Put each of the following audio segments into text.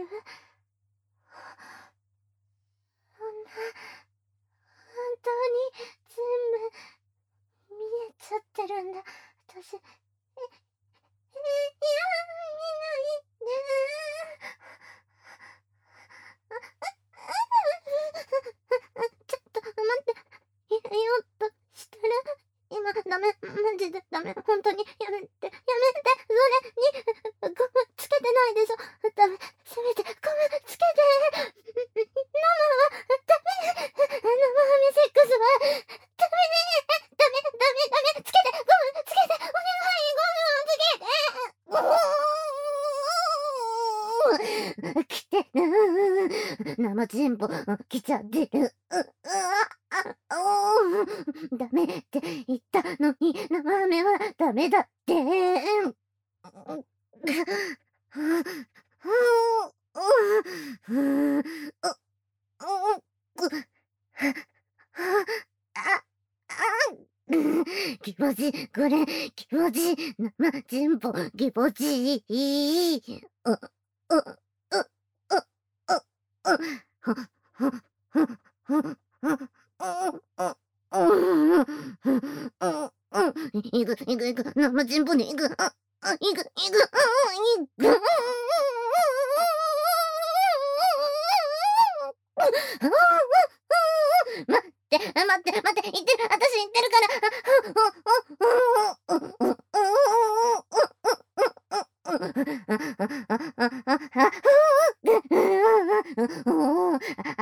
本当に全部見えちゃってるんだ。私、いや、見ないで。ちょっと待って。言おうとしたら、今、ダメ。マジでダメ。本当に、やめて。それに、ゴムつけてないでしょ。ダメ。せめて、ゴムつけて。生は、ダメ。生ハミセックスは、ダメ。つけて、ゴムつけて。お願い、ゴムをつけて。来てる。生チンポ、来ちゃってる。ダメって言ったのに、生ハメはダメだって。気持ちいい、これ、気持ちいい、生チンポ、気持ちいい。行く、生チンポに行く。行く。待って、言ってる、私言ってるから。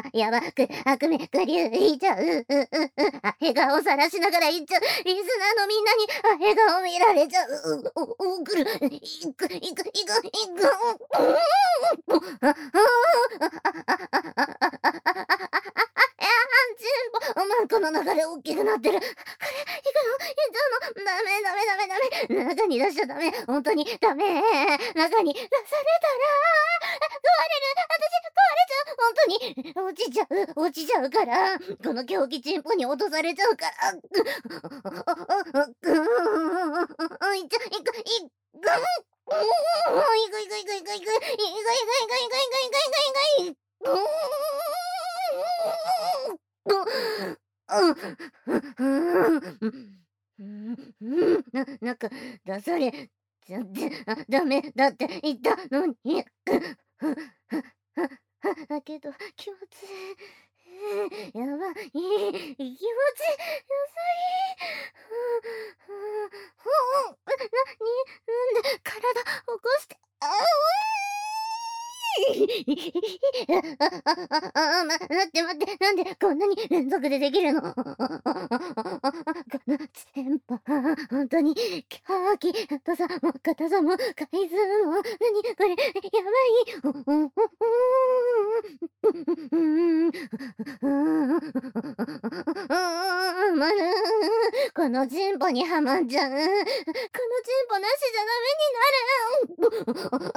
やばく、悪目、くりゅういちゃう。笑顔さらしながら言っちゃう。リスナーのみんなに笑顔見られちゃう。来る。行く。この流れ大きくなってる。これ、行くの？行っちゃうの？ダメ。中に出しちゃダメ。本当にダメ。中に出されたら、壊れる。私、壊れちゃう。本当に。落ちちゃうから。この狂気チンポに落とされちゃうから。なんか、出されちゃって、ダメだって言ったのに。だけど、気持ちいい。やばい。気持ちよさい。なんで体起こして。待って、なんでこんなに連続でできるの？この先輩、本当に、狂気、太さも硬さも回数も、何これ、やばい。このチンポにはまっちゃう。このチンポなしじゃダメになる。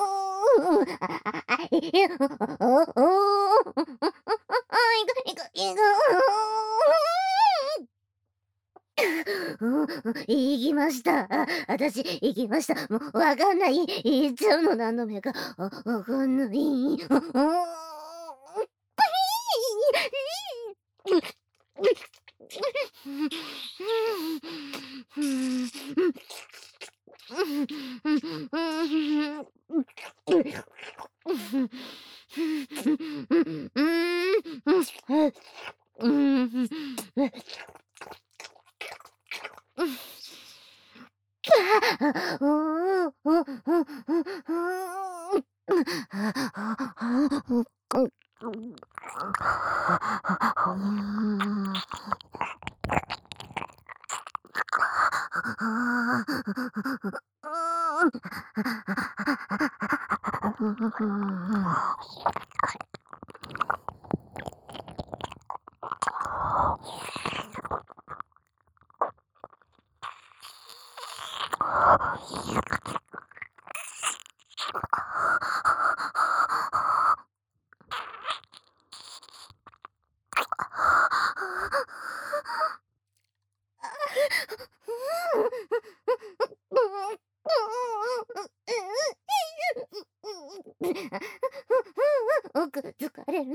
行きました。私、行きました。もう、わかんない。言っちゃうの何の目か。わかんない。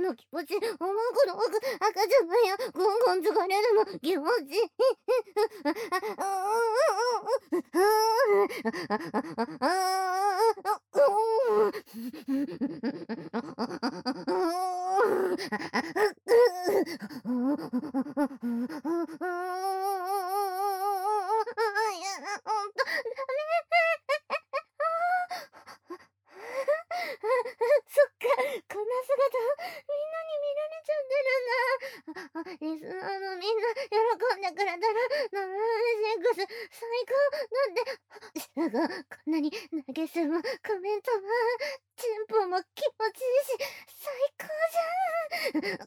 の気持ち、思うこと多く赤ちゃんがや、ゴンゴン疲れるの気持ち。そっか、こんな姿、みんなに見られちゃってるんだ。リスナーのみんな、喜んでくれたら、76、最高だって。こんなに投げ銭もコメントも、テンポも気持ちいいし、最高じゃん。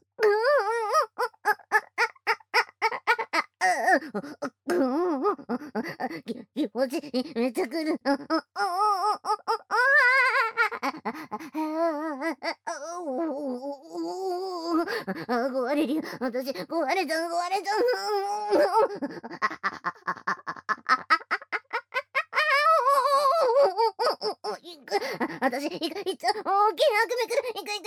気持ちめっちゃくる。壊れるよ。私、壊れちゃう。私、いっちゃ、大きな悪夢来る。いく。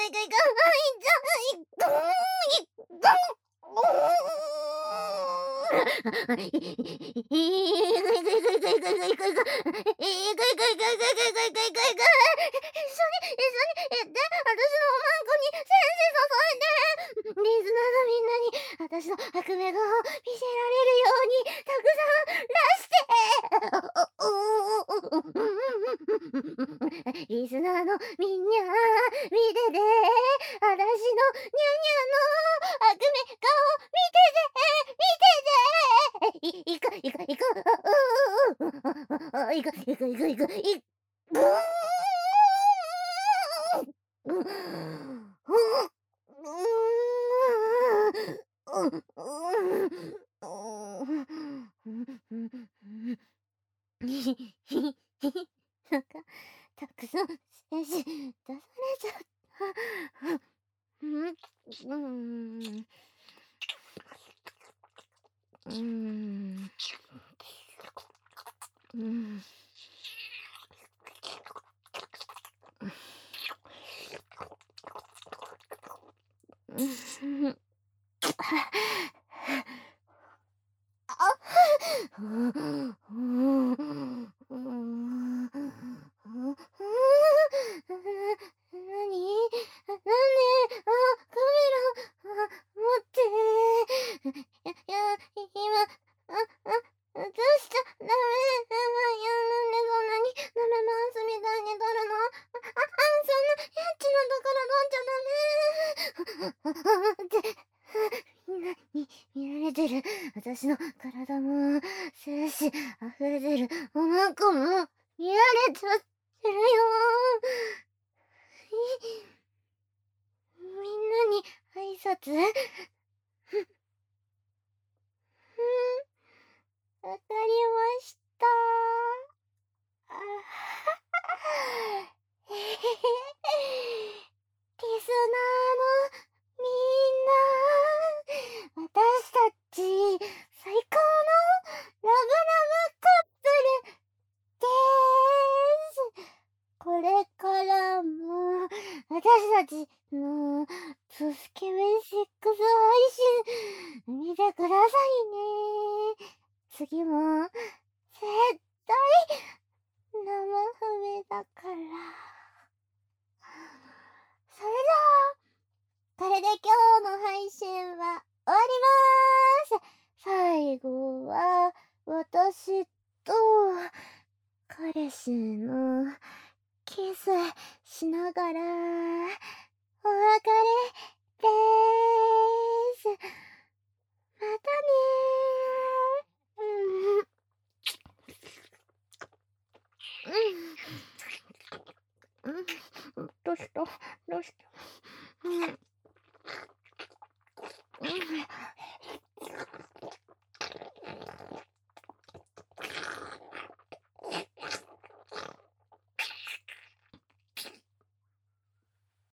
リスナーのみんなに私の悪夢顔を見せられるようにたくさん出して。リスナーのみんな見てて、私のニャニャの悪夢顔見てて。いく。なんか、たくさん精子出されちゃった。私の体も精子溢れてる。お腹も見られちゃってるよ。みんなに挨拶。わかりました。リスナーのみんな、私たち最高のラブラブカップルです。これからも私たちのスケベ6配信見てくださいね。次も絶対生ハメだから。それじゃあ、これで今日の配信は終わりまーす。最後は私と彼氏のキスしながらお別れでーす。またねー。どうした